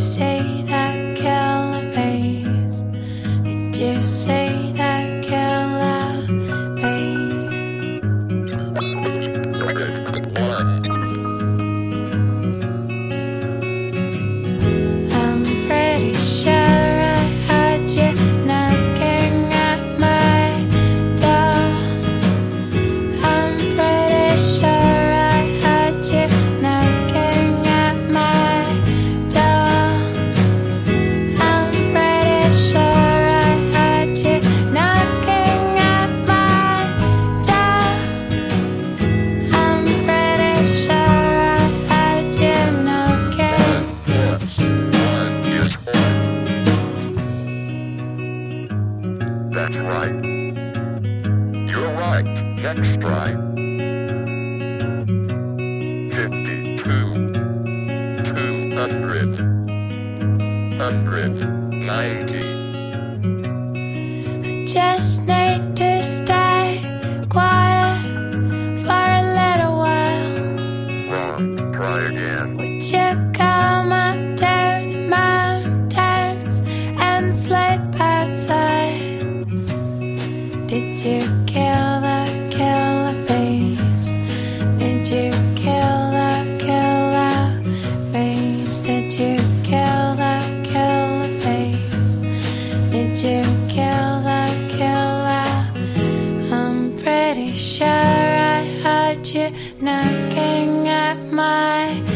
say that killer bees? Did you say that killer bees? I'm pretty sure I heard you knocking at my door. I'm pretty sure I heard you knocking at my door. I'm pretty sure I heard you knocking at my door. I'm pretty sure I heard you knocking. That's right. You're right. Next try. 52. 200. 190. Just need to stay quiet for a little while. Wrong. Try again. Would you come up to the mountains and sleep outside? Did you kill the killer bees? Did you kill the killer bees? Did you kill the killer bees? Did you kill the killer? I'm pretty sure I heard you knocking at my